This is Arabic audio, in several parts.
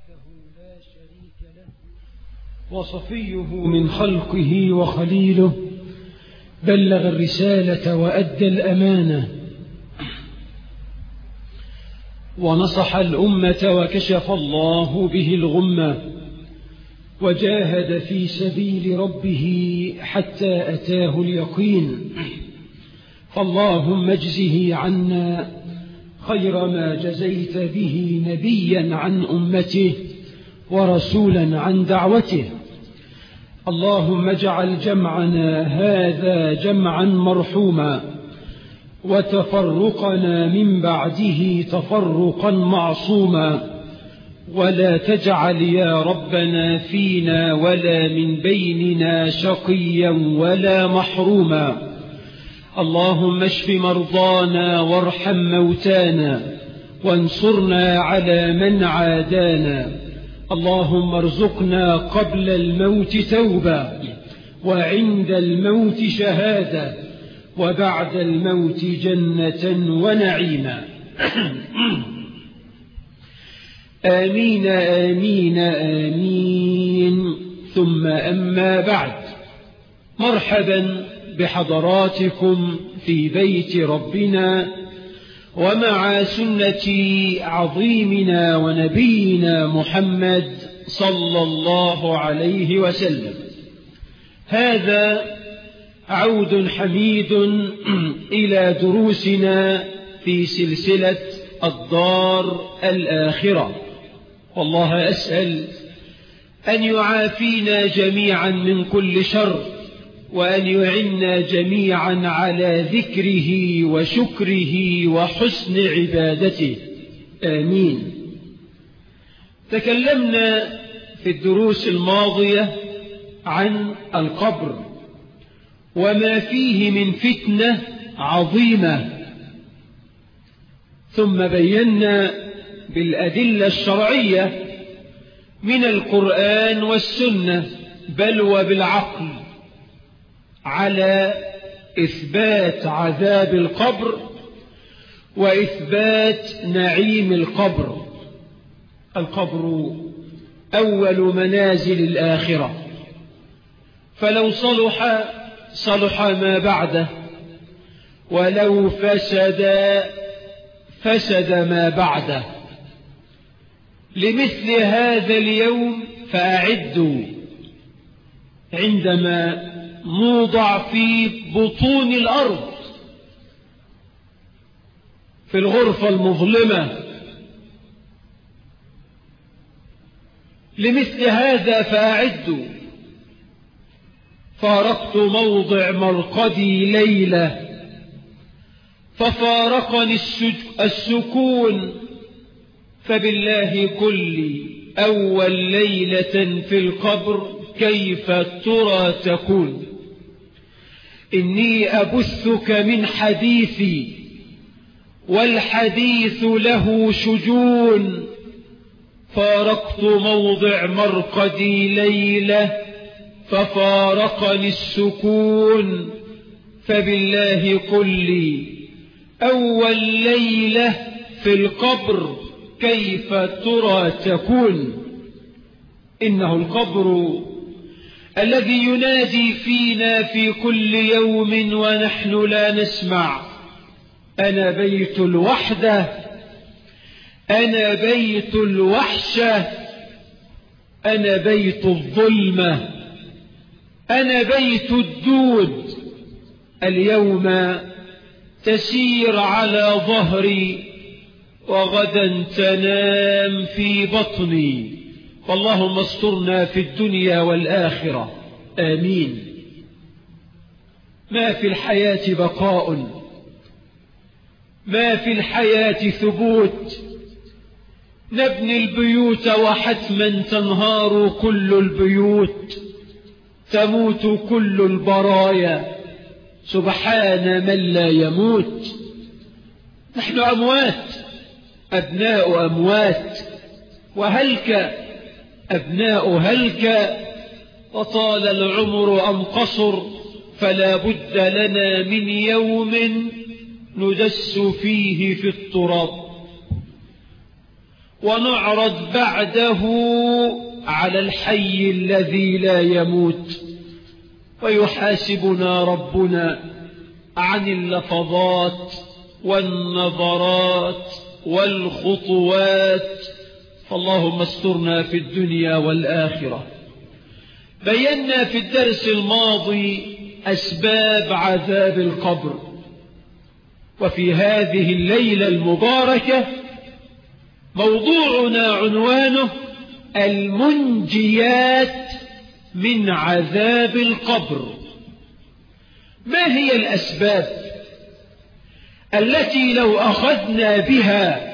لا شريك له وصفيه من خلقه وخليله، بلغ الرسالة وأدى الأمانة ونصح الأمة وكشف الله به الغمة، وجاهد في سبيل ربه حتى أتاه اليقين. فاللهم اجزه عنا خير ما جزيت به نبيا عن أمته ورسولا عن دعوته. اللهم اجعل جمعنا هذا جمعا مرحوما، وتفرقنا من بعده تفرقا معصوما، ولا تجعل يا ربنا فينا ولا من بيننا شقيا ولا محروما. اللهم اشف مرضانا وارحم موتانا وانصرنا على من عادانا. اللهم ارزقنا قبل الموت توبة، وعند الموت شهادة، وبعد الموت جنة ونعيما. آمين آمين آمين. ثم أما بعد، مرحبا بحضراتكم في بيت ربنا ومع سنة عظيمنا ونبينا محمد صلى الله عليه وسلم. هذا عود حميد إلى دروسنا في سلسلة الدار الآخرة، والله أسأل أن يعافينا جميعا من كل شر، وأن يعنا جميعا على ذكره وشكره وحسن عبادته، آمين. تكلمنا في الدروس الماضية عن القبر وما فيه من فتنة عظيمة، ثم بينا بالأدلة الشرعية من القرآن والسنة بل وبالعقل على إثبات عذاب القبر وإثبات نعيم القبر. القبر أول منازل الآخرة، فلو صلح صلح ما بعده، ولو فسد ما بعده. لمثل هذا اليوم فأعدوا، عندما نوضع في بطون الأرض في الغرفة المظلمة، لمثل هذا فأعدوا. فارقت موضع مرقدي ليلة، ففارقني السكون، فبالله كل أول ليلة في القبر كيف ترى تكون. إني أبثك من حديثي، والحديث له شجون. فارقت موضع مرقدي ليلة، ففارقني السكون، فبالله قل لي أول ليلة في القبر كيف ترى تكون. إنه القبر الذي ينادي فينا في كل يوم ونحن لا نسمع: أنا بيت الوحدة، أنا بيت الوحشة، أنا بيت الظلمة، أنا بيت الدود. اليوم تسير على ظهري، وغدا تنام في بطني. فاللهم استرنا في الدنيا والآخرة، آمين. ما في الحياة بقاء، ما في الحياة ثبوت. نبني البيوت وحتما تنهار كل البيوت، تموت كل البرايا، سبحان من لا يموت. نحن أموات، أبناء أموات، وهلك أبناء هلك. وطال العمر أم قصر، فلا بد لنا من يوم ندس فيه في التراب. ونعرض بعده على الحي الذي لا يموت، ويحاسبنا ربنا عن اللفظات والنظرات والخطوات. فاللهم استرنا في الدنيا والآخرة. بينا في الدرس الماضي أسباب عذاب القبر، وفي هذه الليلة المباركة موضوعنا عنوانه المنجيات من عذاب القبر. ما هي الأسباب التي لو أخذنا بها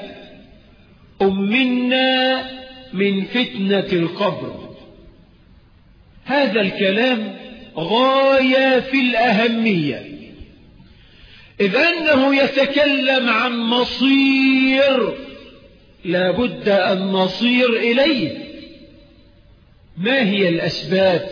أمنا من فتنة القبر؟ هذا الكلام غاية في الأهمية، إذ أنه يتكلم عن مصير لا بد أن نصير إليه. ما هي الأسباب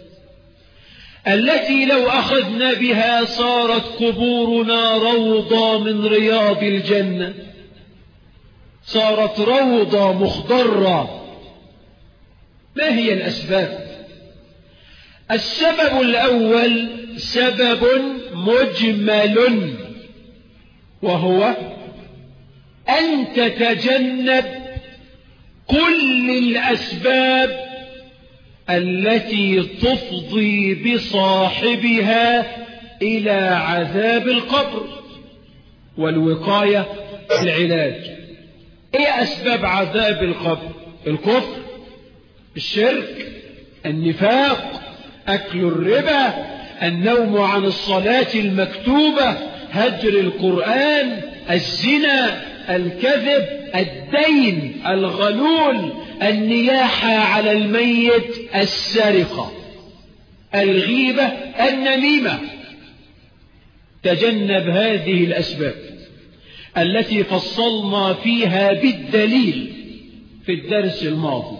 التي لو أخذنا بها صارت قبورنا روضة من رياض الجنة، صارت روضة مخضرة؟ ما هي الأسباب؟ السبب الأول سبب مجمل، وهو أن تتجنب كل الأسباب التي تفضي بصاحبها إلى عذاب القبر. والوقاية العلاج. إيه أسباب عذاب القبر؟ الكفر، الشرك، النفاق، أكل الربا، النوم عن الصلاة المكتوبة، هجر القرآن، الزنا، الكذب، الدين، الغلول، النياحة على الميت، السرقة، الغيبة، النميمة. تجنب هذه الأسباب التي فصلنا فيها بالدليل في الدرس الماضي.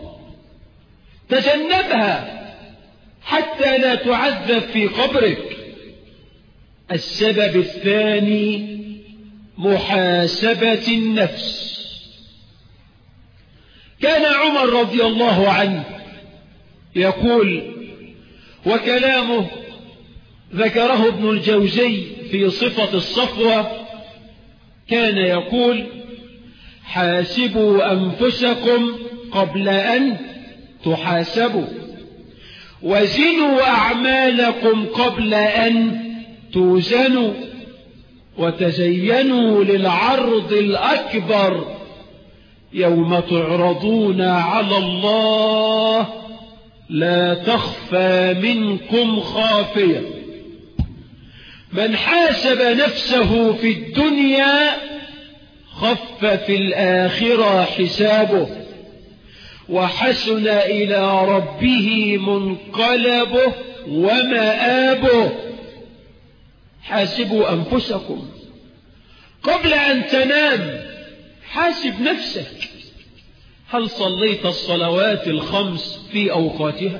تجنبها حتى لا تعذب في قبرك. السبب الثاني محاسبة النفس. كان عمر رضي الله عنه يقول، وكلامه ذكره ابن الجوزي في صفة الصفوة، كان يقول: حاسبوا أنفسكم قبل أن تحاسبوا، وزنوا أعمالكم قبل أن توزنوا، وتزينوا للعرض الأكبر يوم تعرضون على الله لا تخفى منكم خافية. من حاسب نفسه في الدنيا خف في الآخرة حسابه، وحسن إلى ربه منقلبه ومآبه. حاسبوا أنفسكم قبل أن تنام. حاسب نفسك، هل صليت الصلوات الخمس في أوقاتها؟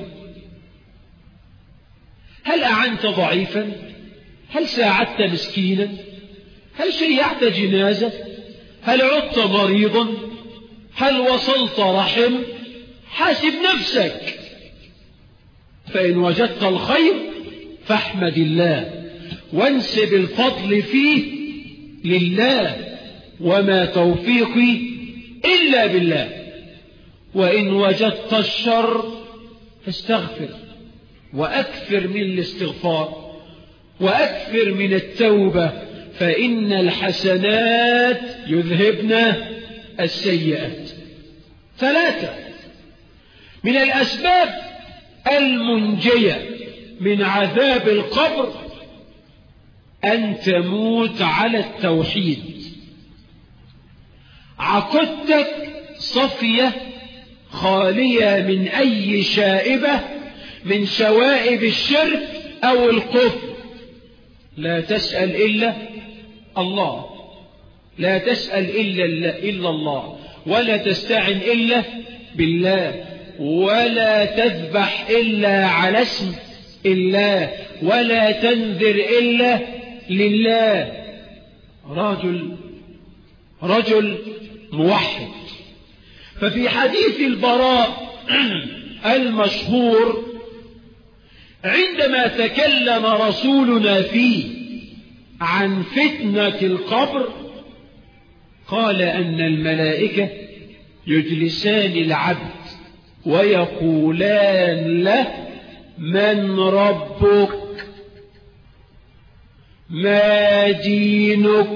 هل أعنت ضعيفا؟ هل ساعدت مسكينا؟ هل شيعت جنازة؟ هل عدت مريضا؟ هل وصلت رحم؟ حاسب نفسك. فإن وجدت الخير فاحمد الله وانسب الفضل فيه لله، وما توفيقي إلا بالله. وإن وجدت الشر فاستغفر، وأكثر من الاستغفار، وأكثر من التوبة، فإن الحسنات يذهبن السيئات. 3 من الأسباب المنجية من عذاب القبر أن تموت على التوحيد. عقيدتك صفية خالية من أي شائبة من شوائب الشرك أو الكفر. لا تسأل إلا الله، لا تسأل إلا الله، ولا تستعن إلا بالله، ولا تذبح إلا على اسم الله، ولا تنذر إلا لله. رجل موحد ففي حديث البراء المشهور عندما تكلم رسولنا فيه عن فتنة القبر قال أن الملائكة يجلسان العبد ويقولان له: من ربك؟ ما دينك؟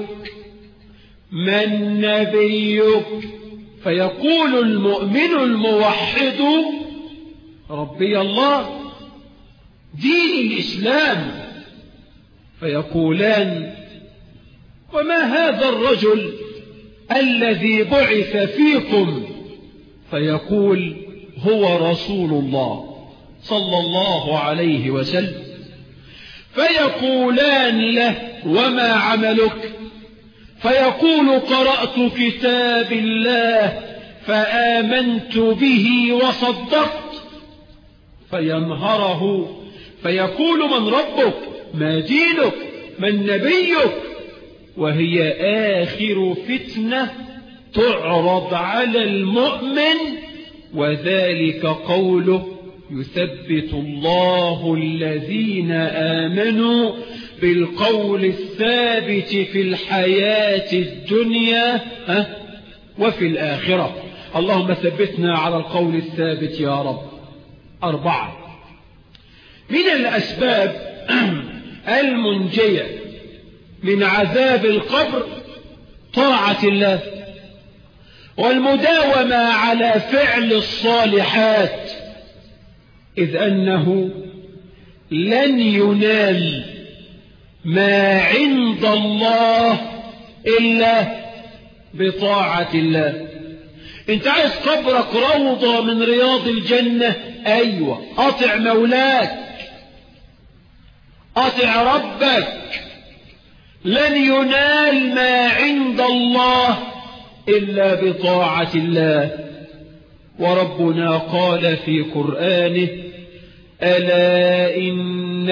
من نبيك؟ فيقول المؤمن الموحد: ربي الله، دين الإسلام. فيقولان: وما هذا الرجل الذي بعث فيكم؟ فيقول: هو رسول الله صلى الله عليه وسلم. فيقولان له: وما عملك؟ فيقول: قرأت كتاب الله فآمنت به وصدقت. فينهره فيقول: من ربك؟ ما دينك؟ من نبيك؟ وهي آخر فتنة تعرض على المؤمن، وذلك قوله: يثبت الله الذين آمنوا بالقول الثابت في الحياة الدنيا وفي الآخرة. اللهم ثبتنا على القول الثابت يا رب. 4 من الأسباب المنجية من عذاب القبر طاعة الله والمداومة على فعل الصالحات، إذ أنه لن ينال ما عند الله إلا بطاعة الله. انت عايز قبرك روضة من رياض الجنة؟ أيوة، أطع مولاك، أطع ربك. لن ينال ما عند الله إلا بطاعة الله. وربنا قال في قرآنه: ألا إن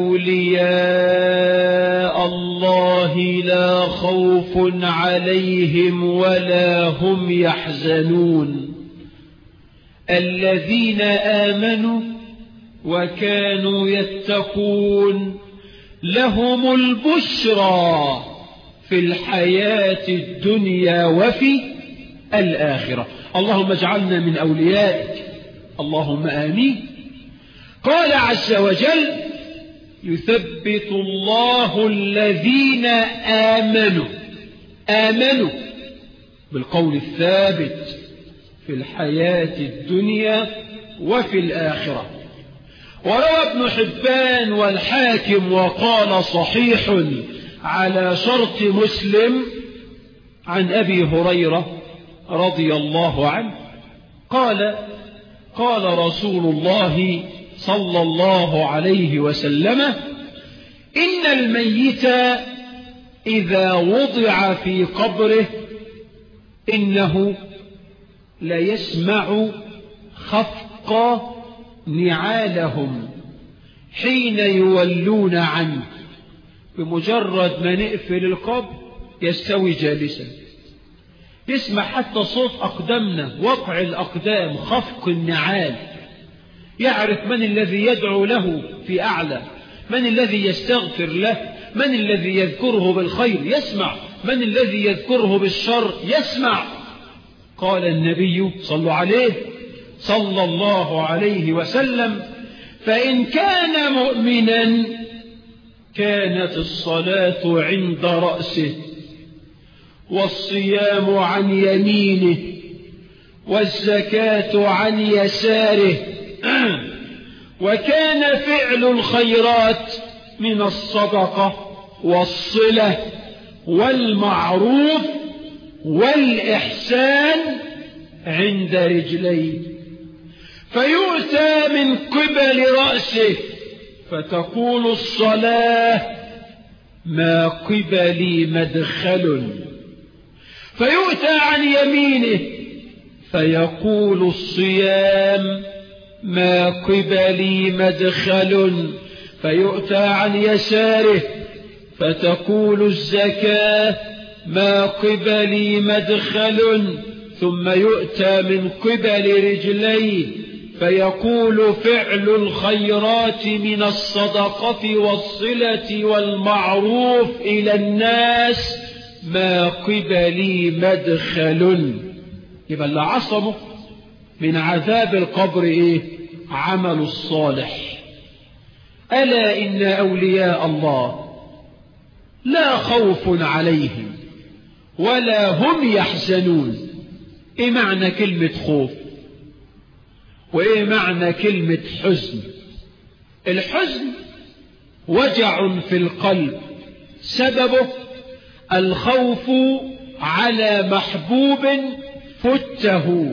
أولياء الله لا خوف عليهم ولا هم يحزنون الذين آمنوا وكانوا يتقون لهم البشرى في الحياة الدنيا وفي الآخرة. اللهم اجعلنا من أوليائك، اللهم آمين. قال عز وجل: يثبت الله الذين آمنوا بالقول الثابت في الحياة الدنيا وفي الآخرة. وروى ابن حبان والحاكم وقال: صحيح على شرط مسلم، عن أبي هريرة رضي الله عنه قال: قال رسول الله صلى الله عليه وسلم: إن الميت إذا وضع في قبره إنه ليسمع خفق نعالهم حين يولون عنه. بمجرد ما نقفل القبر يستوي جالسا، يسمع حتى صوت أقدامنا، وقع الأقدام، خفق النعال، يعرف من الذي يدعو له في أعلى، من الذي يستغفر له، من الذي يذكره بالخير يسمع، من الذي يذكره بالشر يسمع. قال النبي صلى عليه صلى الله عليه وسلم: فإن كان مؤمنا كانت الصلاة عند رأسه، والصيام عن يمينه، والزكاة عن يساره، وكان فعل الخيرات من الصدقة والصلة والمعروف والإحسان عند رجليه، فيؤتى من قبل رأسه فتقول الصلاة: ما قبلي مدخل، فيؤتى عن يمينه فيقول الصيام: ما قبلي مدخل، فيؤتى عن يساره فتقول الزكاة: ما قبلي مدخل، ثم يؤتى من قبل رجليه فيقول فعل الخيرات من الصدقة والصلة والمعروف إلى الناس ما قبلي مدخل. يبقى اللي عصمه من عذاب القبر إيه؟ عمل الصالح. ألا إن أولياء الله لا خوف عليهم ولا هم يحزنون. إيه معنى كلمة خوف؟ وإيه معنى كلمة حزن؟ الحزن وجع في القلب سببه الخوف على محبوب فته.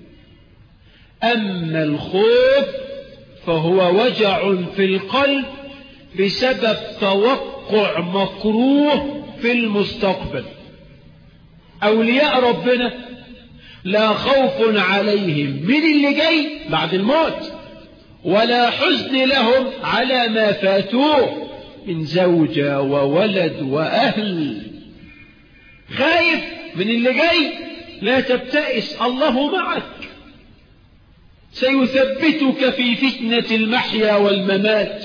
أما الخوف فهو وجع في القلب بسبب توقع مكروه في المستقبل. أولياء ربنا لا خوف عليهم من اللي جاي بعد الموت، ولا حزن لهم على ما فاتوه من زوجة وولد وأهل. خايف من اللي جاي؟ لا تبتئس، الله معك، سيثبتك في فتنة المحيا والممات،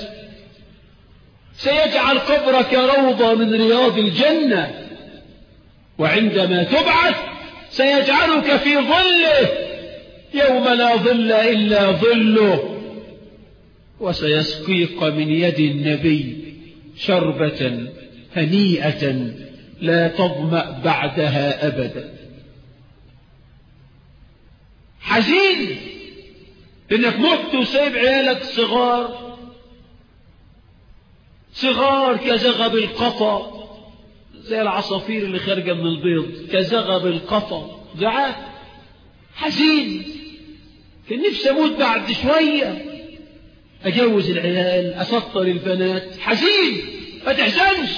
سيجعل قبرك روضة من رياض الجنة، وعندما تبعث سيجعلك في ظله يوم لا ظل إلا ظله، وسيسقيك من يد النبي شربة هنيئة لا تظمأ بعدها أبدا. حزين إنك مت وسايب عيالك صغار كزغب القطا، زي العصافير اللي خارجة من البيض، كزغب القطا، جعان حزين. كان نفسي أموت بعد شوية، أجوز العيال، أسطر البنات، حزين. ما تحزنش،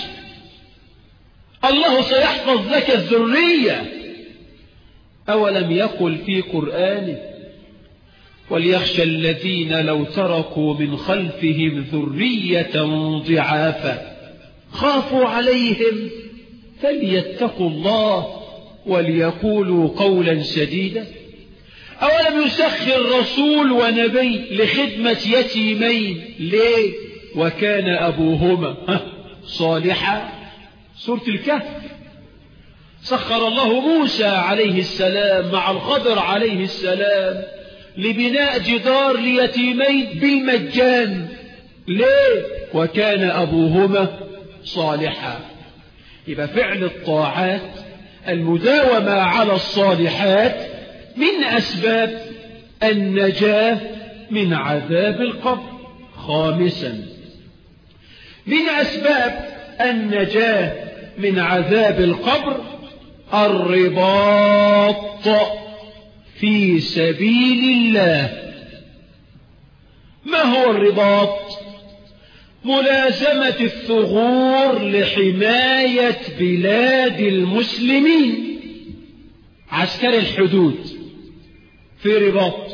الله سيحفظ لك الذرية. أولم يقل في قرآنه وليخشى الذين لو تركوا من خلفهم ذرية ضعافا خافوا عليهم فليتقوا الله وليقولوا قولا سديدا. أولم يسخر رسول ونبي لخدمة يتيمين؟ ليه؟ وكان أبوهما صالحا. سورة الكهف. سخر الله موسى عليه السلام مع الخضر عليه السلام لبناء جدار ليتيمين بالمجان. ليه؟ وكان أبوهما صالحا. يبقى فعل الطاعات، المداومة على الصالحات، من أسباب النجاة من عذاب القبر. خامسا، من أسباب النجاة من عذاب القبر الرباط في سبيل الله. ما هو الرباط؟ ملازمة الثغور لحماية بلاد المسلمين. عسكري الحدود في رباط.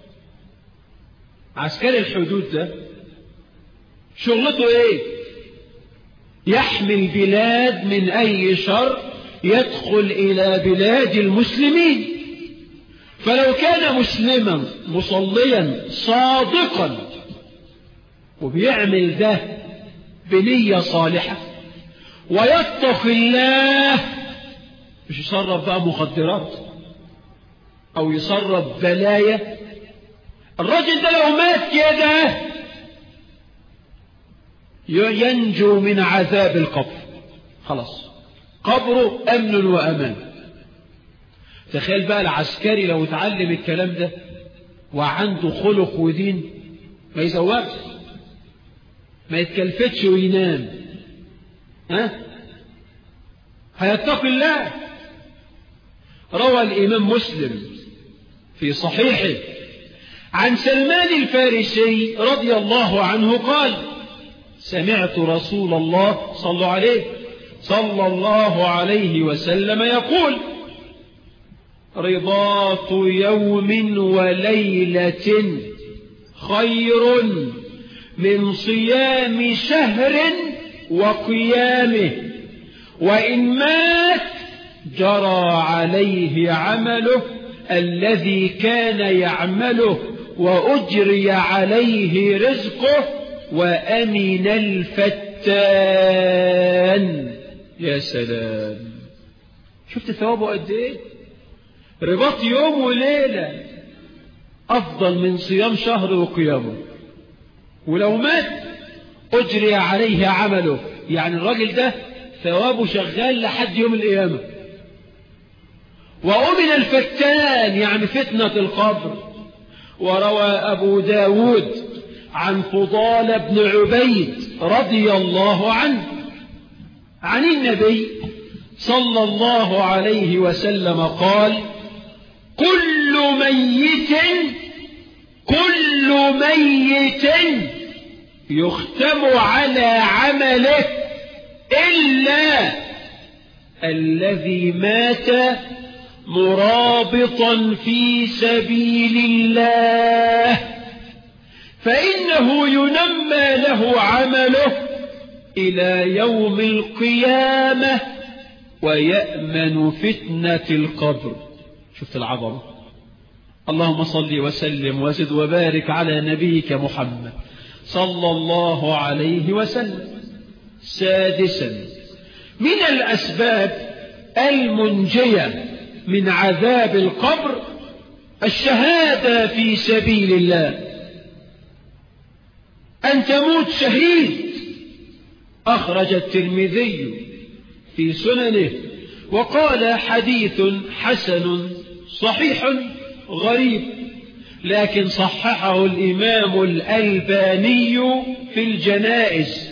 عسكري الحدود ده شغلته ايه؟ يحمي البلاد من اي شر يدخل الى بلاد المسلمين. فلو كان مسلما مصليا صادقا وبيعمل ده بنية صالحة ويتقي الله، مش يصرف بقى مخدرات او يصرف بلايا. الرجل ده لو مات كده ينجو من عذاب القبر، خلاص قبره امن وامان. تخيل بقى العسكري لو اتعلم الكلام ده وعنده خلق ودين، ما يزوجش، ما يتكلفتش وينام، هيتقي الله. روى الإمام مسلم في صحيحه عن سلمان الفارسي رضي الله عنه قال: سمعت رسول الله صلى الله عليه وسلم يقول: رباط يوم وليلة خير من صيام شهر وقيامه، وإن مات جرى عليه عمله الذي كان يعمله وأجري عليه رزقه وأمن الفتان. يا سلام، شفت ثوابه قد ايه؟ رباط يوم وليلة أفضل من صيام شهر وقيامه. ولو مات أجري عليه عمله، يعني الراجل ده ثوابه شغال لحد يوم القيامة. وأمن الفتان، يعني فتنة القبر. وروى أبو داود عن فضال بن عبيد رضي الله عنه عن النبي صلى الله عليه وسلم قال: كل ميت يختم على عمله إلا الذي مات مرابطا في سبيل الله، فإنه ينمى له عمله إلى يوم القيامة ويأمن فتنة القبر. شفت العظمة؟ اللهم صل وسلم وزد وبارك على نبيك محمد صلى الله عليه وسلم. سادسا، من الأسباب المنجية من عذاب القبر الشهادة في سبيل الله، أن تموت شهيد. أخرج الترمذي في سننه وقال: حديث حسن صحيح غريب، لكن صححه الإمام الألباني في الجنائز.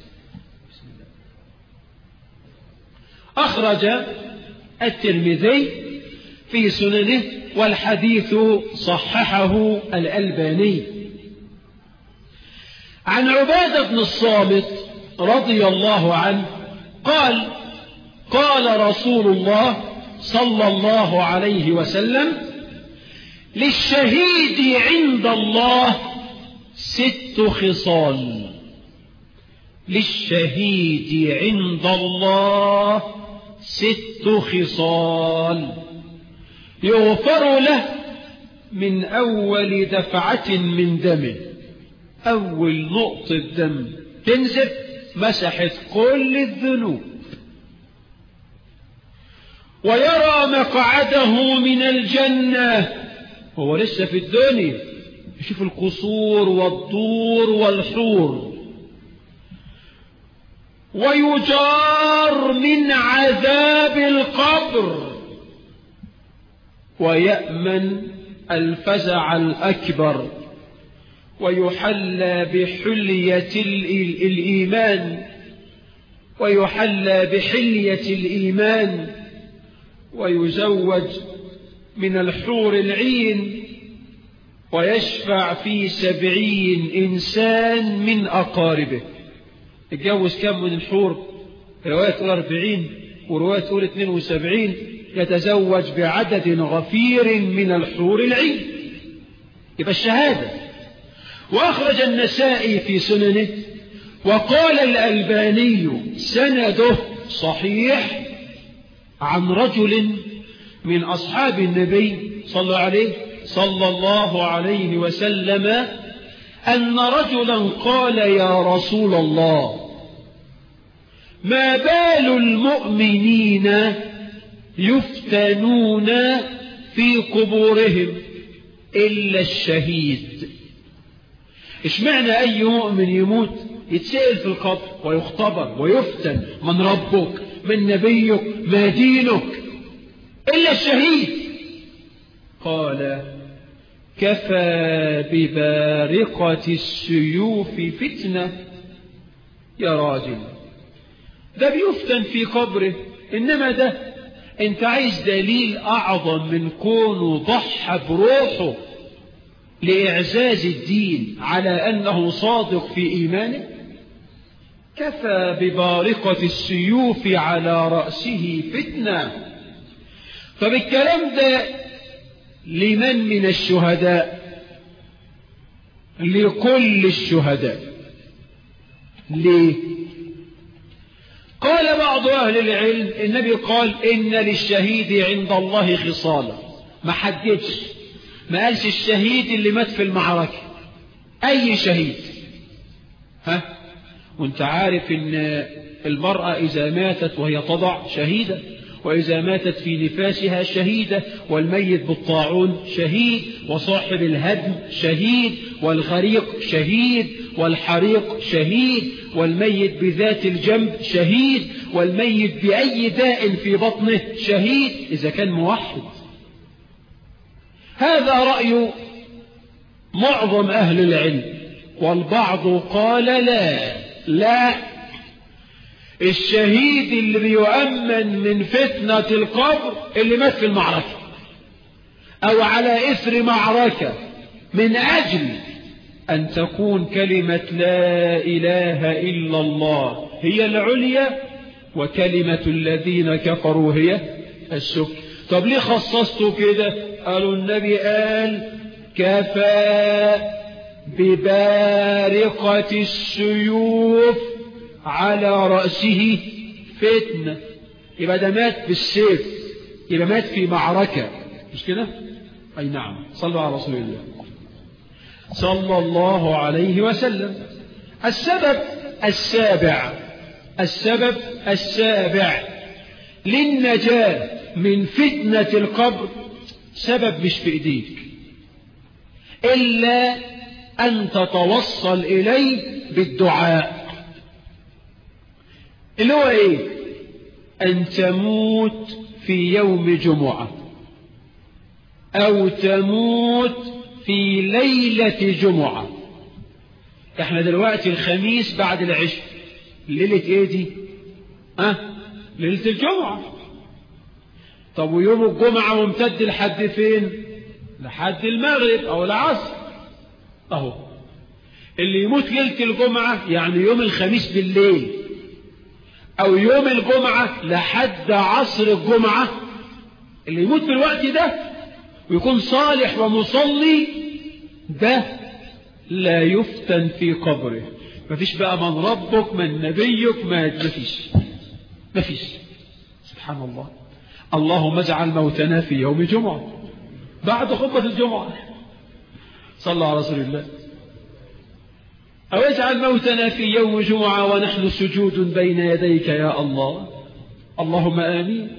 أخرج الترمذي في سننه والحديث صححه الألباني. عن عبادة بن الصامت رضي الله عنه قال: قال رسول الله صلى الله عليه وسلم: للشهيد عند الله 6 خصال. للشهيد عند الله 6 خصال يغفر له من أول دفعة من دمه. أول نقطة دم تنزف مسحت كل الذنوب. ويرى مقعده من الجنة، هو لسه في الدنيا يشوف القصور والدور والحور. ويجار من عذاب القبر ويأمن الفزع الأكبر. ويحلى بحلية الإيمان ويزوج من الحور العين ويشفع في 70 إنسان من أقاربه. اتجوز كم من الحور؟ رواية تقول 40 ورواية تقول 72. يتزوج بعدد غفير من الحور العين، يبقى الشهادة. وأخرج النسائي في سننه وقال الألباني سنده صحيح عن رجل من أصحاب النبي صلى الله عليه وسلم أن رجلا قال: يا رسول الله، ما بال المؤمنين يفتنون في قبورهم إلا الشهيد؟ اشمعنى أي مؤمن يموت يتسأل في القبر ويختبر ويفتن: من ربك؟ من نبيك؟ ما دينك؟ إلا الشهيد. قال: كفى ببارقة السيوف فتنة. يا راجل، ده بيفتن في قبره، إنما ده انت عايز دليل أعظم من كونه ضحى بروحه لإعزاز الدين على أنه صادق في إيمانه. كفى ببارقة السيوف على رأسه فتنة. طب الكلام ده لمن من الشهداء؟ لكل الشهداء. ليه؟ قال بعض أهل العلم النبي قال إن للشهيد عند الله خصالا، ما حددش، ما قالش الشهيد اللي مات في المعركة، أي شهيد. وانت عارف إن المرأة إذا ماتت وهي تضع شهيدة، وإذا ماتت في نفاسها شهيدة، والميت بالطاعون شهيد، وصاحب الهدم شهيد، والغريق شهيد، والحريق شهيد، والميت بذات الجنب شهيد، والميت بأي داء في بطنه شهيد إذا كان موحد. هذا رأي معظم أهل العلم، والبعض قال لا، الشهيد اللي بيؤمن من فتنة القبر اللي مات في المعركة أو على إثر معركة من أجل أن تكون كلمة لا إله إلا الله هي العليا وكلمة الذين كفروا هي السفلى. طب ليه خصصته كده؟ قالوا النبي قال كفى ببارقة السيوف على رأسه فتنة، يبقى ده مات بالسيف، يبقى مات في معركة، مش كده؟ أي نعم. صلوا على رسول الله صلى الله عليه وسلم. السبب السابع للنجاة من فتنة القبر سبب مش في إيديك إلا أن تتوصل إليه بالدعاء، اللي هو إيه؟ أن تموت في يوم جمعة أو تموت في ليلة جمعة. احنا دلوقتي الخميس بعد العشاء، ليلة ايه دي؟ ليلة الجمعة. طب ويوم الجمعة ممتد لحد فين؟ لحد المغرب او العصر. اهو اللي يموت ليلة الجمعة يعني يوم الخميس بالليل او يوم الجمعة لحد عصر الجمعة، اللي يموت في الوقت ده ويكون صالح ومصلي ده لا يفتن في قبره. مفيش بقى من ربك من نبيك، مفيش. سبحان الله. اللهم اجعل موتنا في يوم جمعة بعد خطبة الجمعة، صلى على رسول الله. أو اجعل موتنا في يوم جمعة ونحن سجود بين يديك يا الله، اللهم آمين.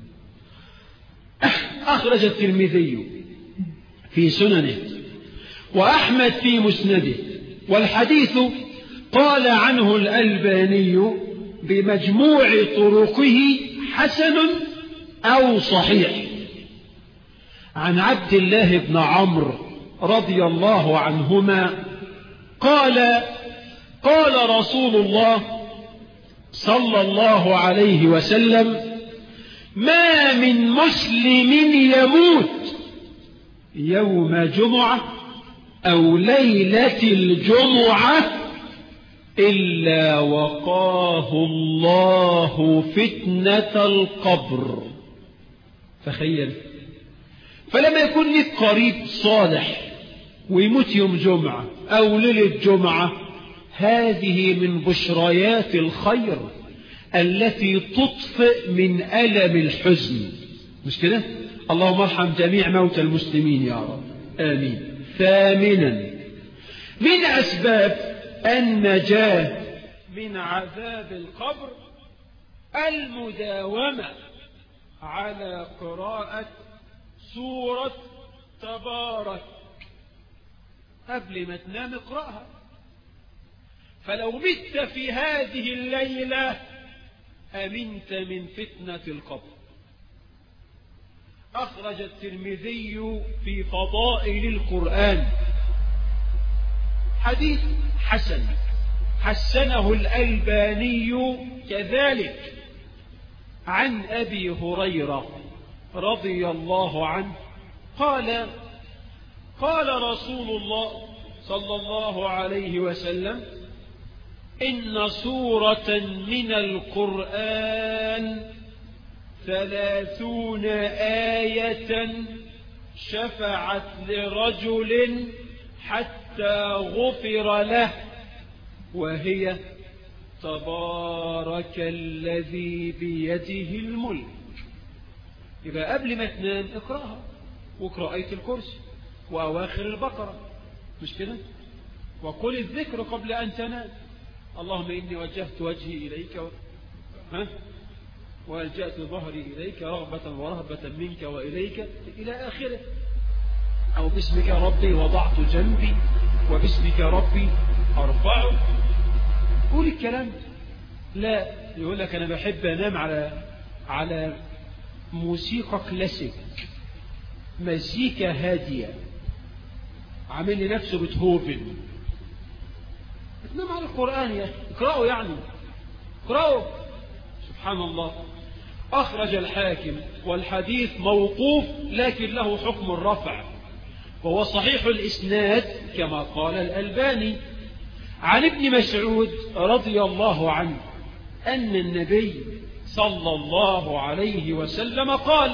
أخرج الترمذي في سننه وأحمد في مسنده، والحديث قال عنه الألباني بمجموع طرقه حسن أو صحيح، عن عبد الله بن عمرو رضي الله عنهما قال قال رسول الله صلى الله عليه وسلم ما من مسلم يموت يوم جمعة أو ليلة الجمعة إلا وقاه الله فتنة القبر. تخيل، فلما يكون لك قريب صالح ويموت يوم جمعة أو ليلة جمعة، هذه من بشريات الخير التي تطفئ من ألم الحزن، مش كده؟ اللهم ارحم جميع موتى المسلمين يا رب، آمين. ثامنا من أسباب النجاة من عذاب القبر المداومة على قراءة سورة تبارك. قبل ما تنام اقرأها، فلو مت في هذه الليلة أمنت من فتنة القبر. أخرج الترمذي في فضائل القرآن حديث حسن حسنه الألباني كذلك، عن أبي هريرة رضي الله عنه قال قال رسول الله صلى الله عليه وسلم إن سورة من القرآن 30 آية شفعت لرجل حتى غفر له، وهي تبارك الذي بيده الملك. يبقى قبل ما تنام اقرأها، واقرأ آية الكرسي وأواخر البقرة، مش كده؟ وقل الذكر قبل أن تنام، اللهم إني وجهت وجهي إليك وألجأت ظهري إليك رغبة ورهبة منك وإليك إلى آخره. أو باسمك ربي وضعت جنبي وباسمك ربي أرفعه. قول الكلام. لا يقول لك أنا بحب أنام على موسيقى كلاسيك، مزيكا هادية، عامل لي نفسه بيتهوفن. تنام على القرآن يا أخي، اقرأوا يعني، اقرأوا. سبحان الله. أخرج الحاكم والحديث موقوف لكن له حكم الرفع، وهو صحيح الإسناد كما قال الألباني، عن ابن مسعود رضي الله عنه أن النبي صلى الله عليه وسلم قال: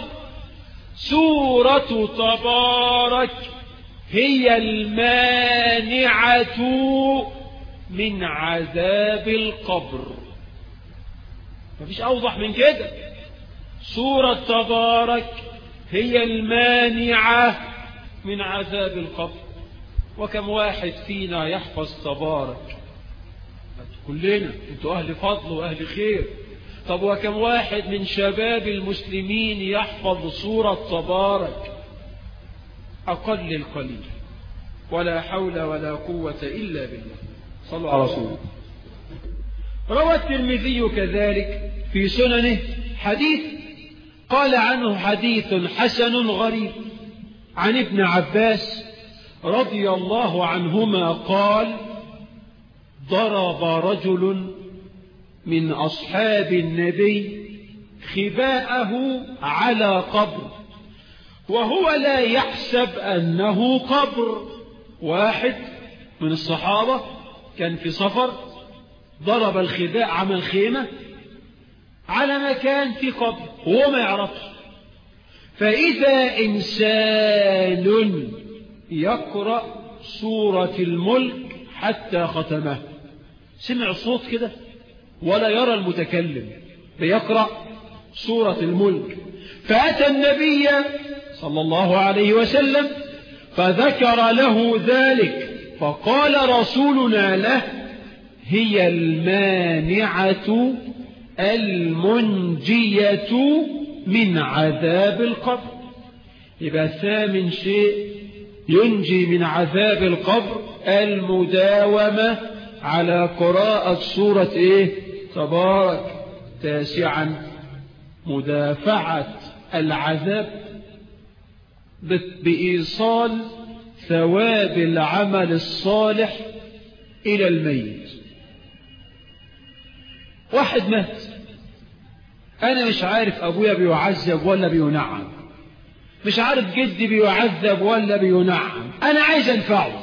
سورة تبارك هي المانعة من عذاب القبر. مفيش أوضح من كده. سورة تبارك هي المانعة من عذاب القبر. وكم واحد فينا يحفظ تبارك؟ كلنا، انتوا أهل فضل وأهل خير. طب وكم واحد من شباب المسلمين يحفظ سورة تبارك؟ أقل القليل. ولا حول ولا قوة إلا بالله. صلوا على رسوله. روى الترمذي كذلك في سننه حديث قال عنه حديث حسن غريب عن ابن عباس رضي الله عنهما قال: ضرب رجل من أصحاب النبي خباءه على قبر وهو لا يحسب أنه قبر. واحد من الصحابة كان في سفر، ضرب الخباء، عمل خيمة على مكان في قبر وهو ما يعرفش. فإذا إنسان يقرأ سورة الملك حتى ختمه، سمع صوت كده ولا يرى المتكلم، بيقرأ سورة الملك، فأتى النبي صلى الله عليه وسلم فذكر له ذلك، فقال رسولنا له: هي المانعة المنجية من عذاب القبر. يبقى ثامن شيء ينجي من عذاب القبر المداومة على قراءة سورة تبارك. تاسعا مدافعة العذاب بإيصال ثواب العمل الصالح إلى الميت. واحد مات، أنا مش عارف أبويا بيعذب ولا بينعم، مش عارف جدي بيعذب ولا بينعم، أنا عايز أنفعه.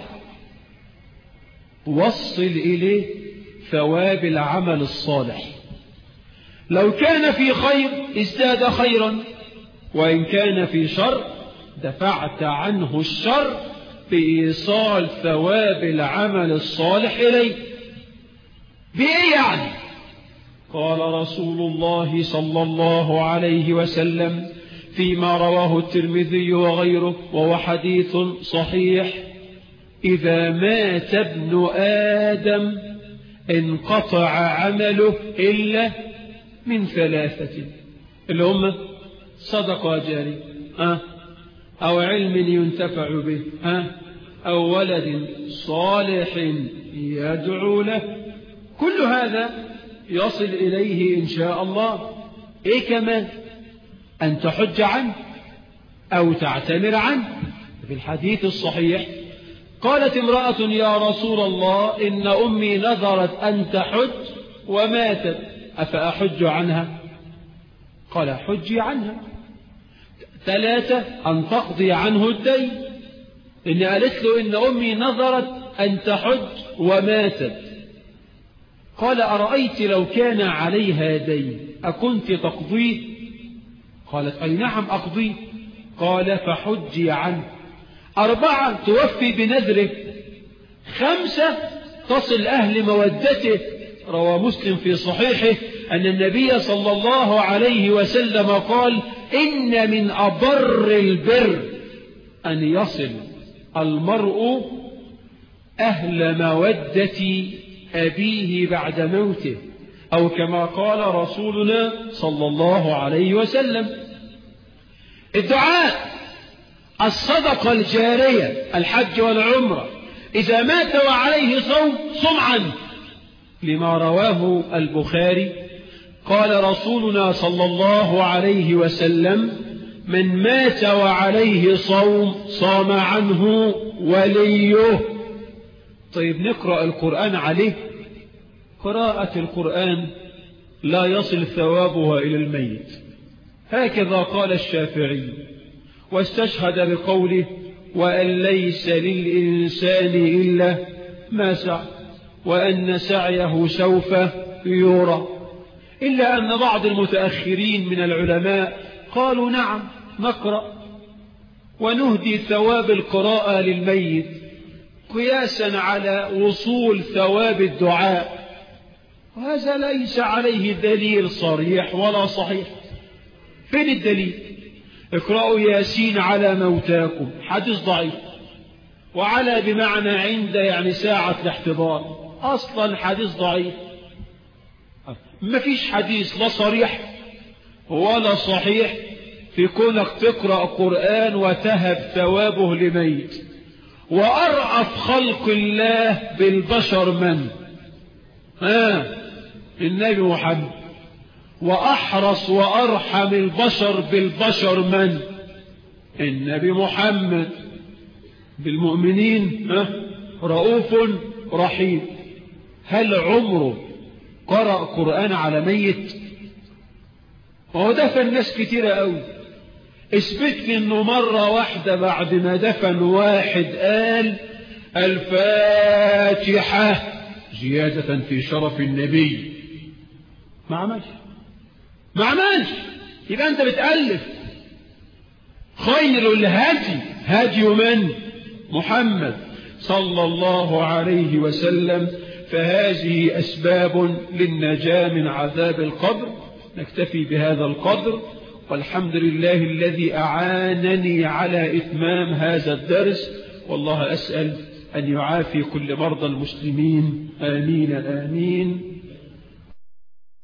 وصل إليه ثواب العمل الصالح. لو كان في خير ازداد خيرا، وإن كان في شر دفعت عنه الشر بإيصال ثواب العمل الصالح إليه. بإيه يعني؟ قال رسول الله صلى الله عليه وسلم فيما رواه الترمذي وغيره وهو حديث صحيح: إذا مات ابن آدم انقطع عمله إلا من ثلاثة، اللي هم صدقة جارية، أو علم ينتفع به، أو ولد صالح يدعو له. كل هذا يصل إليه إن شاء الله. إيه كمان؟ أن تحج عنه أو تعتمر عنه. في الحديث الصحيح قالت امرأة: يا رسول الله، إن أمي نذرت أن تحج وماتت، أفأحج عنها؟ قال: حجي عنها. ثلاثة: أن تقضي عنه الدين، إن قالت له إن أمي نذرت أن تحج وماتت. قال: أرأيت لو كان عليها دين أكنت تقضيه؟ قالت: أي نعم أقضيه. قال: فحجي عنه. أربعة: توفي بنذره. خمسة: تصل أهل مودته روى مسلم في صحيحه أن النبي صلى الله عليه وسلم قال إن من أبر البر أن يصل المرء أهل مودة أبيه بعد موته، أو كما قال رسولنا صلى الله عليه وسلم. الدعاء، الصدقة الجارية، الحج والعمرة، إذا مات وعليه صوم صم عنه، لما رواه البخاري قال رسولنا صلى الله عليه وسلم من مات وعليه صوم صام عنه وليه. طيب نقرأ القرآن عليه؟ قراءة القرآن لا يصل ثوابها إلى الميت، هكذا قال الشافعي، واستشهد بقوله وأن ليس للإنسان إلا ما سعى وأن سعيه سوف يرى. إلا أن بعض المتأخرين من العلماء قالوا نعم نقرأ ونهدي ثواب القراءة للميت قياسا على وصول ثواب الدعاء، وهذا ليس عليه دليل صريح ولا صحيح. فين الدليل؟ اقرأوا ياسين على موتاكم، حديث ضعيف، وعلى بمعنى عند يعني ساعة الاحتضار، أصلا حديث ضعيف، ما فيش حديث لا صريح ولا صحيح في كونك تقرأ قرآن وتهب ثوابه لميت. وأرأف خلق الله بالبشر من؟ النبي محمد. وأحرص وأرحم البشر بالبشر من؟ النبي محمد. بالمؤمنين رؤوف رحيم. هل عمره قرأ قرآن على ميت؟ وهو دفن ناس كتيرة قوي. اثبت لي انه مرة واحدة بعد ما دفن واحد قال الفاتحة زيادة في شرف النبي. ما عملش. يبقى انت بتألف. خير الهدي هدي من؟ محمد صلى الله عليه وسلم. فهذه أسباب للنجاة من عذاب القبر. نكتفي بهذا القدر، والحمد لله الذي أعانني على إتمام هذا الدرس، والله أسأل أن يعافي كل مرضى المسلمين. آمين آمين.